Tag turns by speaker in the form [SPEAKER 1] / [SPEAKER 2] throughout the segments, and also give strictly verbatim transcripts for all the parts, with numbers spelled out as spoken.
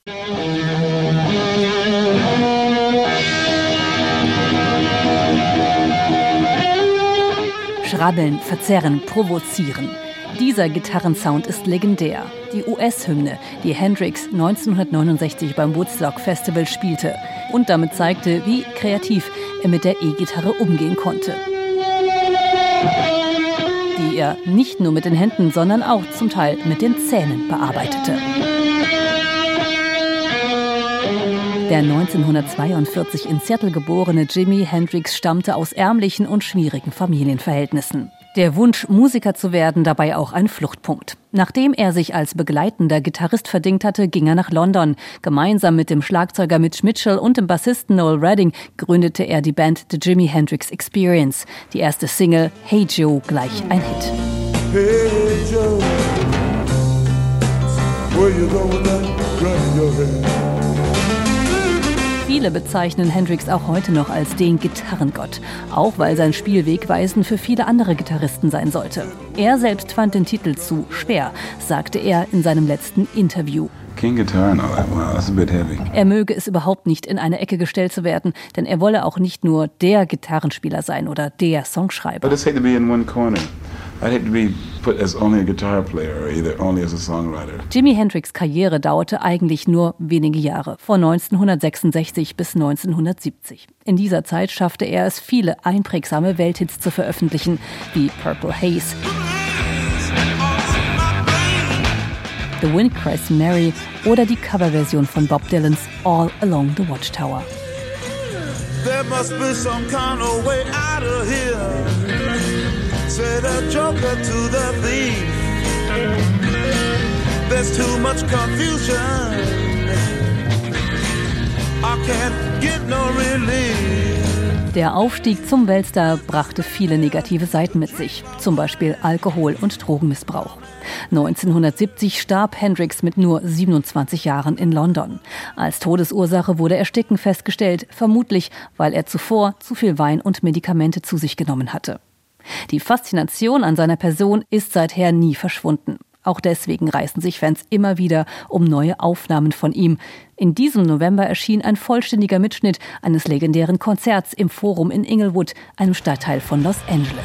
[SPEAKER 1] Schrabbeln, verzerren, provozieren. Dieser Gitarrensound ist legendär. Die U S-Hymne, die Hendrix neunzehnhundertneunundsechzig beim Woodstock Festival spielte und damit zeigte, wie kreativ er mit der E-Gitarre umgehen konnte. Die er nicht nur mit den Händen, sondern auch zum Teil mit den Zähnen bearbeitete. Der neunzehnhundertzweiundvierzig in Seattle geborene Jimi Hendrix stammte aus ärmlichen und schwierigen Familienverhältnissen. Der Wunsch, Musiker zu werden, dabei auch ein Fluchtpunkt. Nachdem er sich als begleitender Gitarrist verdingt hatte, ging er nach London. Gemeinsam mit dem Schlagzeuger Mitch Mitchell und dem Bassisten Noel Redding gründete er die Band The Jimi Hendrix Experience. Die erste Single, Hey Joe, gleich ein Hit. Hey Joe, where you go with that gun in your hand? Viele bezeichnen Hendrix auch heute noch als den Gitarrengott, auch weil sein Spiel wegweisend für viele andere Gitarristen sein sollte. Er selbst fand den Titel zu schwer, sagte er in seinem letzten Interview.
[SPEAKER 2] King Guitar and all that, wow, that's a bit heavy.
[SPEAKER 1] Er möge es überhaupt nicht, in eine Ecke gestellt zu werden, denn er wolle auch nicht nur der Gitarrenspieler sein oder der Songschreiber.
[SPEAKER 2] I just hate to be in one corner. I'd hate to be put as only a guitar player or either only as a songwriter.
[SPEAKER 1] Jimi Hendrix' Karriere dauerte eigentlich nur wenige Jahre, von neunzehnhundertsechsundsechzig bis neunzehnhundertsiebzig. In dieser Zeit schaffte er es, viele einprägsame Welthits zu veröffentlichen, wie Purple Haze, The Wind Cries Mary oder die Coverversion von Bob Dylans All Along the Watchtower. There must be some kind of way out of here. Said a joker to the thief. There's too much confusion. I can't get no relief. Der Aufstieg zum Weltstar brachte viele negative Seiten mit sich, zum Beispiel Alkohol- und Drogenmissbrauch. neunzehnhundertsiebzig starb Hendrix mit nur siebenundzwanzig Jahren in London. Als Todesursache wurde Ersticken festgestellt, vermutlich, weil er zuvor zu viel Wein und Medikamente zu sich genommen hatte. Die Faszination an seiner Person ist seither nie verschwunden. Auch deswegen reißen sich Fans immer wieder um neue Aufnahmen von ihm. In diesem November erschien ein vollständiger Mitschnitt eines legendären Konzerts im Forum in Inglewood, einem Stadtteil von Los Angeles.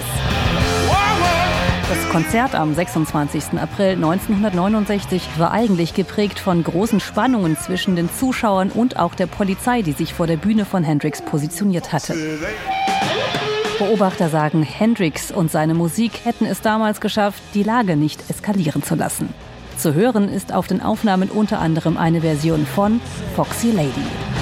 [SPEAKER 1] Das Konzert am sechsundzwanzigsten April neunzehnhundertneunundsechzig war eigentlich geprägt von großen Spannungen zwischen den Zuschauern und auch der Polizei, die sich vor der Bühne von Hendrix positioniert hatte. Beobachter sagen, Hendrix und seine Musik hätten es damals geschafft, die Lage nicht eskalieren zu lassen. Zu hören ist auf den Aufnahmen unter anderem eine Version von Foxy Lady.